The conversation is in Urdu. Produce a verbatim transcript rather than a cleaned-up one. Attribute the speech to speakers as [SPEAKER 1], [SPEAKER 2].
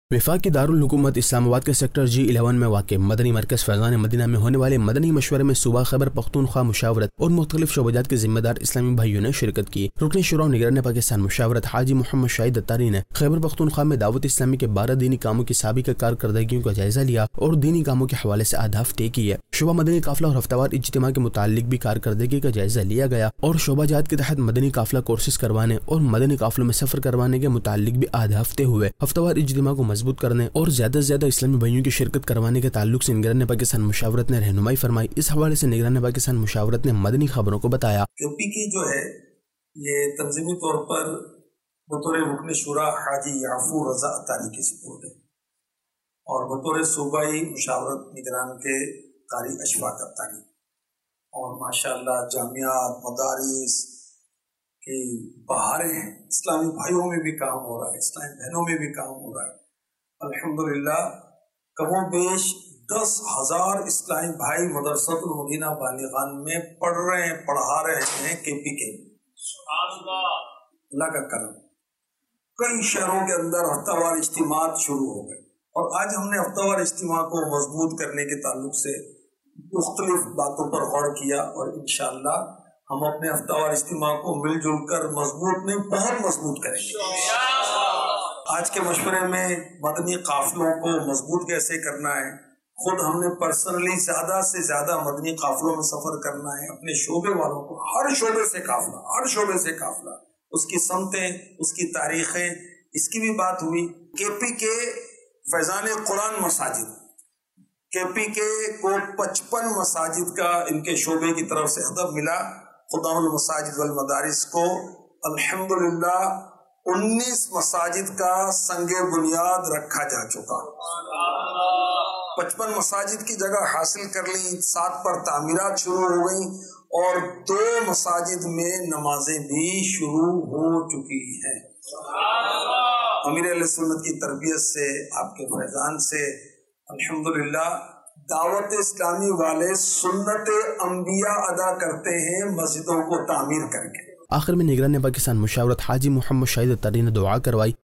[SPEAKER 1] وفاقی دارالحکومت اسلام آباد کے سیکٹر جی الیون میں واقع مدنی مرکز فیضان مدینہ میں ہونے والے مدنی مشورے میں صوبہ خیبر پختونخوا مشاورت اور مختلف شعبجات کے ذمہ دار اسلامی بھائیوں نے شرکت کی۔ رکن شورا و نگران پاکستان مشاورت حاجی محمد شاہد اتاری نے خیبر پختونخوا میں دعوت اسلامی کے بارہ دینی کاموں کی سابقہ کارکردگیوں کا جائزہ لیا اور دینی کاموں کے حوالے سے اہداف طے کیے۔ شعبہ مدنی قافلہ اور ہفتہ وار اجتماع کے متعلق بھی کارکردگی کا جائزہ لیا گیا اور شعبہ جات کے تحت مدنی قافلہ کورسز کروانے اور مدنی قافلوں میں سفر کروانے کے متعلق بھی اہداف طے ہوئے۔ ہفتہ وار اجتماع کو مضبوط کرنے اور زیادہ سے زیادہ اسلامی بھائیوں کی شرکت کروانے کے تعلق سے نگران پاکستان مشاورت نے رہنمائی فرمائی۔ اس حوالے سے نگران پاکستان مشاورت نے مدنی خبروں کو بتایا
[SPEAKER 2] کیو پی کی جو ہے یہ تنظیمی طور پر بطور رکن شورا حاجی یعفور رضا اتاری کی سپورٹ ہے اور بطور صوبائی مشاورت نگران کے قاری اشفاق اتاری، اور ماشاءاللہ جامعات مدارس کی بہاریں ہیں، اسلامی بھائیوں میں بھی کام ہو رہا ہے، اسلامی بہنوں میں بھی کام ہو رہا ہے۔ الحمدللہ کم و بیش دس ہزار اسلامی بھائی مدرسۃ المدینہ بالغان میں پڑھ رہے ہیں، پڑھا رہے ہیں کے پی کے۔ اللہ کا کرم، کئی شہروں کے اندر ہفتہ وار اجتماعات شروع ہو گئے اور آج ہم نے ہفتہ وار اجتماع کو مضبوط کرنے کے تعلق سے مختلف باتوں پر غور کیا اور انشاءاللہ ہم اپنے ہفتہ وار اجتماع کو مل جل کر مضبوط نہیں بہت مضبوط کریں گے۔ آج کے مشورے میں مدنی قافلوں کو مضبوط کیسے کرنا ہے، خود ہم نے پرسنلی زیادہ سے زیادہ مدنی قافلوں میں سفر کرنا ہے، اپنے شعبے والوں کو ہر شعبے سے قافلہ ہر شعبے سے قافلہ، اس کی سمتیں، اس کی تاریخیں، اس کی بھی بات ہوئی۔ کے پی کے فیضان قرآن مساجد، کے پی کے کو پچپن مساجد کا ان کے شعبے کی طرف سے ہدف ملا۔ خدام المساجد والمدارس کو الحمدللہ انیس مساجد کا سنگ بنیاد رکھا جا چکا، پچپن مساجد کی جگہ حاصل کر لی، سات پر تعمیرات شروع ہو گئیں اور دو مساجد میں نمازیں بھی شروع ہو چکی ہیں۔ امیر اہل سنت کی تربیت سے، آپ کے فیضان سے الحمدللہ دعوت اسلامی والے سنت انبیاء ادا کرتے ہیں مسجدوں کو تعمیر کر کے۔
[SPEAKER 1] آخر میں نگران پاکستان مشاورت حاجی محمد شاہد اتاری نے دعا کروائی